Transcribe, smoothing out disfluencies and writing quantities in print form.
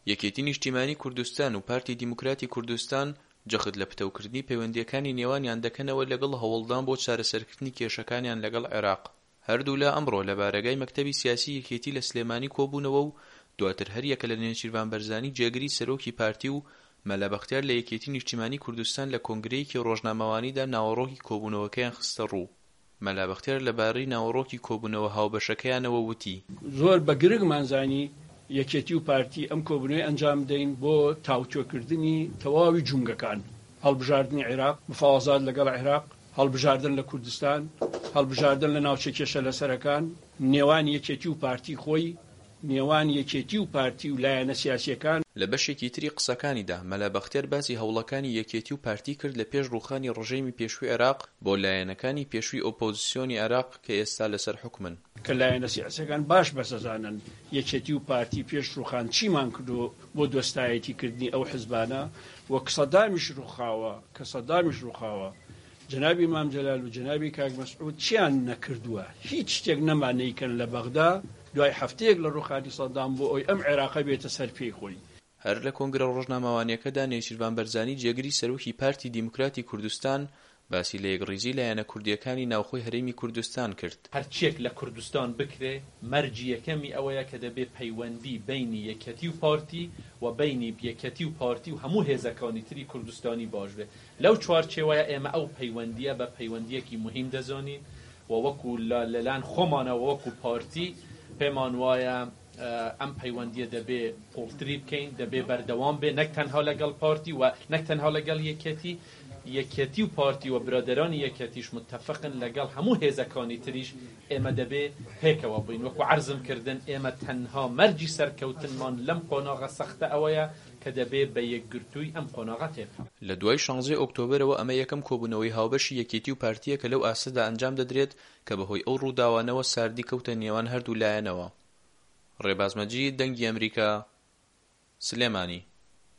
یەکێتی نیشتیمانی کوردستان و پارتی دیموکراتی کوردستان جەخت لە پتەوکردنی پەیوەندیەکانی نێوانیان دەکەنەوە لەگەڵ هەوڵدان بۆ چارەسەرکردنی کێشەکانیان لەگەڵ عێراق. هەردوو لە ئەمڕۆ لە بارگای مەکتەبی سیاسی یەکێتی لە سلێمانی کۆبوونەوە و دواتر هەر یەکە لە نێچیروان بەرزانی جێگری سەرۆکی پارتی و مەلا بەختیار لە یەکێتی نیشتیمانی کوردستان لە کۆنگرەیەکی ڕۆژنامەوانیدا ناوەڕۆکی کۆبوونەوەکەیان خستە ڕوو. مەلا بەختیار لەبارەی ناوەڕۆکی کۆبوونەوە هاوبەشەکەیانەوە وتی: زۆر بە گرنگمان زانی یەکێتی و پارتی ئەم کۆبوونەوەی ئەنجام دەین بۆ تاوتوێکردنی تەواوی جونگەکان، هەڵبژاردننی عێراق، مفاوەزات لەگەڵ عێراق، هەڵبژاردن لە کوردستان، هەڵبژاردن لە ناوچە کێشە لەسەرەکان، نێوان یەکێتی و پارتی خۆی، نێوان یەکێتی و پارتی و لایەنە سیاسیەکان. لە بەشێکی تری قسەکانیدا مەلا بەختیار باسی هەوڵەکانی یەکێتی و پارتی کرد لە پێش ڕووخانی ڕژێمی پێشووی عێراق بۆ لایەنەکانی پێشووی ئۆپۆزیسیۆنی عێراق کە ئێستا لەسەر حکومن. کە لایەنە سیاسیەکان باش بەسەزانن یەکێتی و پارتی پێش ڕووخان چیمان کردو بۆ دۆستایەتیکردنی ئەو حزبانە وەک سەدامیش ڕووخاوە جنابی مام جەلال و جنابی کاک مەسعود چیان نەکردووە، هیچ شتێک نەمانەیکەن لە بەغدا دوای هەفتەیەک لە ڕووخانی سەدام بۆ ئەوی ئەم عێراقە بێتە سەر پێی خۆی. هەر لە کۆنگرە ڕۆژنامەوانیەکەدا نێچیروان بەرزانی جێگری سەرۆکی پارتی دیموکراتی کوردستان باسی لە یەکڕیزی لایەنە کوردیەکانی ناوخۆی هەرێمی کوردستان کرد. هەرچێک لە کوردستان بکرێ مەرجی یەکەمی ئەوەیە کە دەبێت پەیوەندی بینی یەکەتی و پارتی و بینی یەکەتی و پارتی و هەموو هێزەکانی تری کوردستانی باش بێ. لەو چوارچێوەیە ئێمە ئەو پەیوەندیە بە پەیوەندیەکی مهم دەزانین و وەکو لەلایەن خۆمانەوە وەکو پارتی پێمان وایە ئەم پەیوەندیە دەبێ قوڵتری بکەین، دەبێ بەردەوام بێ، نەک تەنها لەگەڵ پارتی و نەک تەنها لەگەڵ یەکێتی و پارتی و برادرانی یەکێتیش متفقن لەگەڵ هەموو هێزەکانی تریش ئێمە دەبێ پێکەوە بووین. وەکو عەرزم کردن ئێمە تەنها مەرجی سەرکەوتنمان لەم قۆناغە سەختە ئەوەیە کە دەبێ بە یەکگرتووی ئەم قۆناغە تێبخەین. لە دوای 16 ئۆکتۆبرەوە ئەمە یەکەم کۆبوونەوەی هاوبەشی یەکێتی و پارتیە کە لەو ئاسەدا ئەنجام دەدرێت کە بەهۆی ئەو ڕووداوانەوە ساردی کەوتە نێوان هەردوو لایەنەوە. ڕێباز مەجید، دەنگی ئەمریکا، سلێمانی.